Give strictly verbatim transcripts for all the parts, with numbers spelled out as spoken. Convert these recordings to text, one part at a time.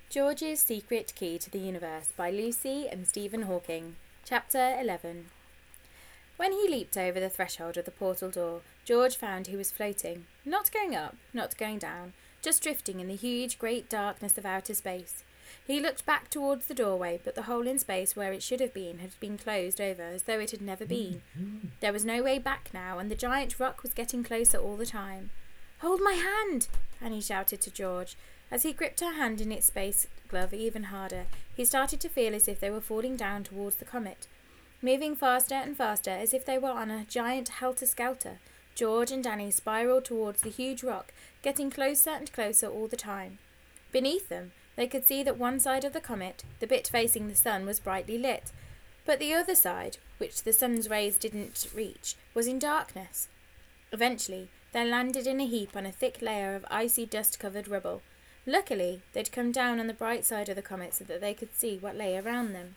George's Secret Key to the Universe by Lucy and Stephen Hawking. Chapter eleven. When he leaped over the threshold of the portal door, George found he was floating, not going up, not going down, just drifting in the huge, great darkness of outer space. He looked back towards the doorway, but the hole in space where it should have been had been closed over as though it had never been. There was no way back now, and the giant rock was getting closer all the time. "Hold my hand!" Annie shouted to George. As he gripped her hand in its space glove even harder, he started to feel as if they were falling down towards the comet. Moving faster and faster, as if they were on a giant helter-skelter, George and Danny spiralled towards the huge rock, getting closer and closer all the time. Beneath them, they could see that one side of the comet, the bit facing the sun, was brightly lit, but the other side, which the sun's rays didn't reach, was in darkness. Eventually, they landed in a heap on a thick layer of icy dust-covered rubble. Luckily, they'd come down on the bright side of the comet so that they could see what lay around them.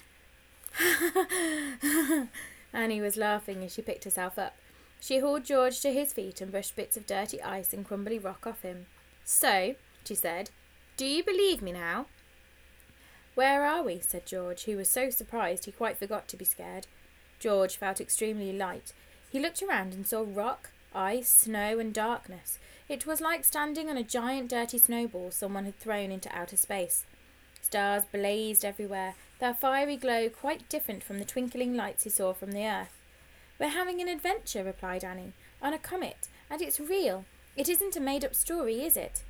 Annie was laughing as she picked herself up. She hauled George to his feet and brushed bits of dirty ice and crumbly rock off him. "So," she said, "do you believe me now?" "Where are we?" said George, who was so surprised he quite forgot to be scared. George felt extremely light. He looked around and saw rock, ice, snow and darkness. It was like standing on a giant dirty snowball someone had thrown into outer space. Stars blazed everywhere, their fiery glow quite different from the twinkling lights he saw from the earth. "We're having an adventure," replied Annie, "on a comet, and it's real. It isn't a made-up story, is it?"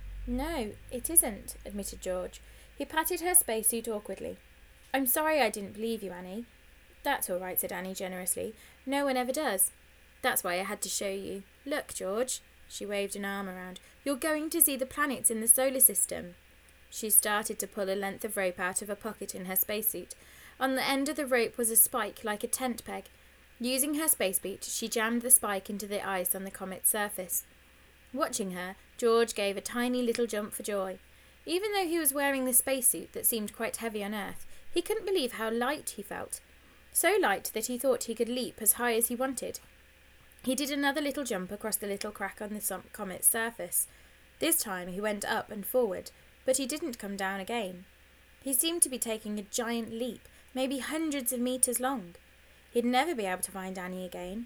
"No, it isn't," admitted George. He patted her spacesuit awkwardly. "I'm sorry I didn't believe you, Annie." "That's all right," said Annie generously. "No one ever does. That's why I had to show you. Look, George." She waved an arm around. "You're going to see the planets in the solar system." She started to pull a length of rope out of a pocket in her spacesuit. On the end of the rope was a spike like a tent peg. Using her spacesuit, she jammed the spike into the ice on the comet's surface. Watching her, George gave a tiny little jump for joy. Even though he was wearing the spacesuit that seemed quite heavy on Earth, he couldn't believe how light he felt. So light that he thought he could leap as high as he wanted. He did another little jump across the little crack on the comet's surface. This time he went up and forward, but he didn't come down again. He seemed to be taking a giant leap, maybe hundreds of metres long. He'd never be able to find Annie again.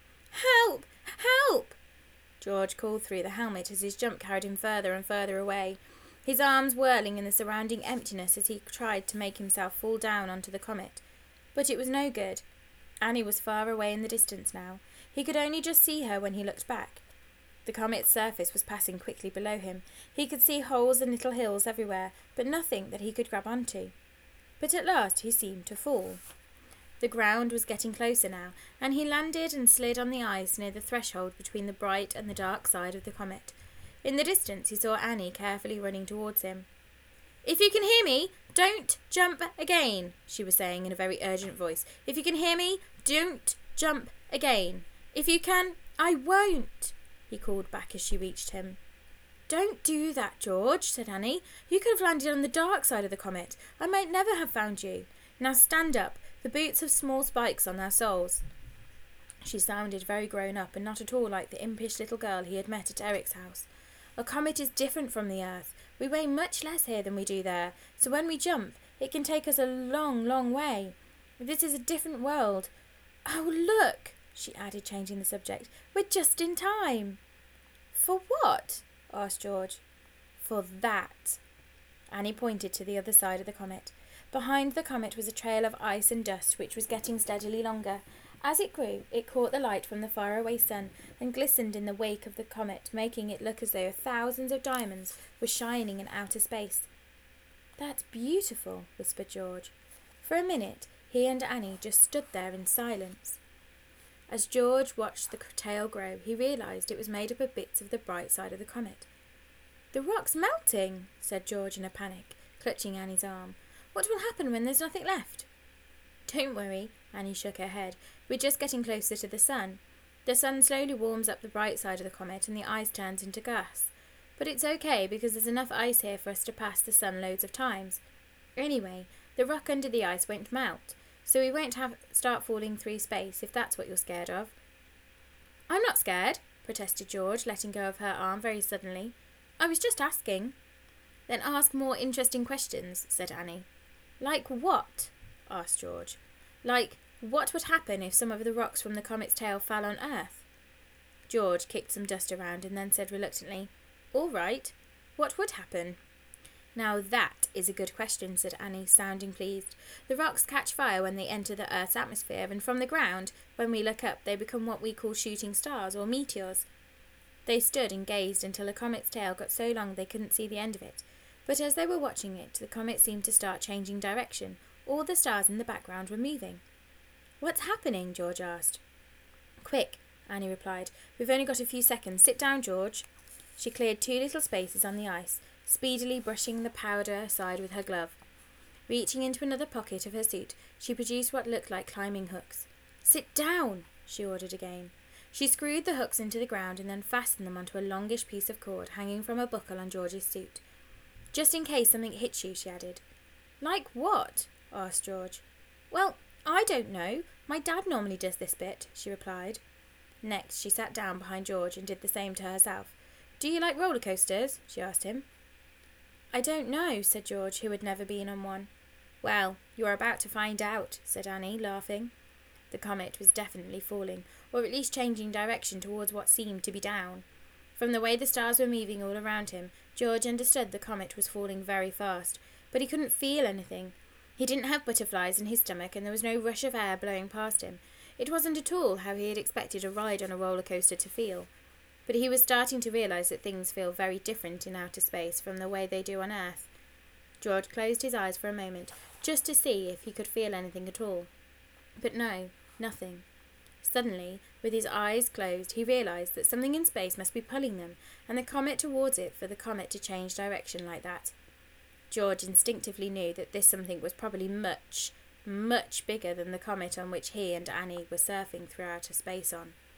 "Help! Help!" George called through the helmet as his jump carried him further and further away, his arms whirling in the surrounding emptiness as he tried to make himself fall down onto the comet. But it was no good. Annie was far away in the distance now. He could only just see her when he looked back. The comet's surface was passing quickly below him. He could see holes and little hills everywhere, but nothing that he could grab onto. But at last he seemed to fall. The ground was getting closer now, and he landed and slid on the ice near the threshold between the bright and the dark side of the comet. In the distance he saw Annie carefully running towards him. "If you can hear me, don't jump again," she was saying in a very urgent voice. "If you can hear me, don't jump again. If you can—" "I won't," he called back as she reached him. "Don't do that, George," said Annie. "You could have landed on the dark side of the comet. I might never have found you. Now stand up. The boots have small spikes on their soles." She sounded very grown up and not at all like the impish little girl he had met at Eric's house. "A comet is different from the Earth. We weigh much less here than we do there, so when we jump, it can take us a long, long way. This is a different world. Oh, look!" she added, changing the subject. "We're just in time." "For what?" asked George. "For that." Annie pointed to the other side of the comet. Behind the comet was a trail of ice and dust which was getting steadily longer. As it grew, it caught the light from the faraway sun and glistened in the wake of the comet, making it look as though thousands of diamonds were shining in outer space. "That's beautiful," whispered George. For a minute, he and Annie just stood there in silence. As George watched the tail grow, he realised it was made up of bits of the bright side of the comet. "The rock's melting," said George in a panic, clutching Annie's arm. "What will happen when there's nothing left?" "Don't worry," Annie shook her head. "We're just getting closer to the sun. The sun slowly warms up the bright side of the comet and the ice turns into gas. But it's okay because there's enough ice here for us to pass the sun loads of times. Anyway, the rock under the ice won't melt, so we won't have start falling through space if that's what you're scared of." "I'm not scared," protested George, letting go of her arm very suddenly. "I was just asking." Then ask more interesting questions, said Annie. Like what? Asked George. Like, what would happen if some of the rocks from the comet's tail fell on Earth? George kicked some dust around and then said reluctantly, All right. What would happen? Now that is a good question, said Annie, sounding pleased. The rocks catch fire when they enter the Earth's atmosphere, and from the ground, when we look up, they become what we call shooting stars or meteors. They stood and gazed until the comet's tail got so long they couldn't see the end of it. But as they were watching it, the comet seemed to start changing direction. All the stars in the background were moving. What's happening? George asked. Quick, Annie replied. We've only got a few seconds. Sit down, George. She cleared two little spaces on the ice, speedily brushing the powder aside with her glove. Reaching into another pocket of her suit, she produced what looked like climbing hooks. Sit down, she ordered again. She screwed the hooks into the ground and then fastened them onto a longish piece of cord hanging from a buckle on George's suit. Just in case something hits you, she added. Like what? Asked George. Well, I don't know. My dad normally does this bit, she replied. Next, she sat down behind George and did the same to herself. Do you like roller coasters? She asked him. I don't know, said George, who had never been on one. Well, you're about to find out, said Annie, laughing. The comet was definitely falling, or at least changing direction towards what seemed to be down. From the way the stars were moving all around him, George understood the comet was falling very fast, but he couldn't feel anything. He didn't have butterflies in his stomach, and there was no rush of air blowing past him. It wasn't at all how he had expected a ride on a roller coaster to feel. But he was starting to realise that things feel very different in outer space from the way they do on Earth. George closed his eyes for a moment, just to see if he could feel anything at all. But no, nothing. Suddenly, with his eyes closed, he realised that something in space must be pulling them, and the comet towards it for the comet to change direction like that. George instinctively knew that this something was probably much, much bigger than the comet on which he and Annie were surfing through outer space on.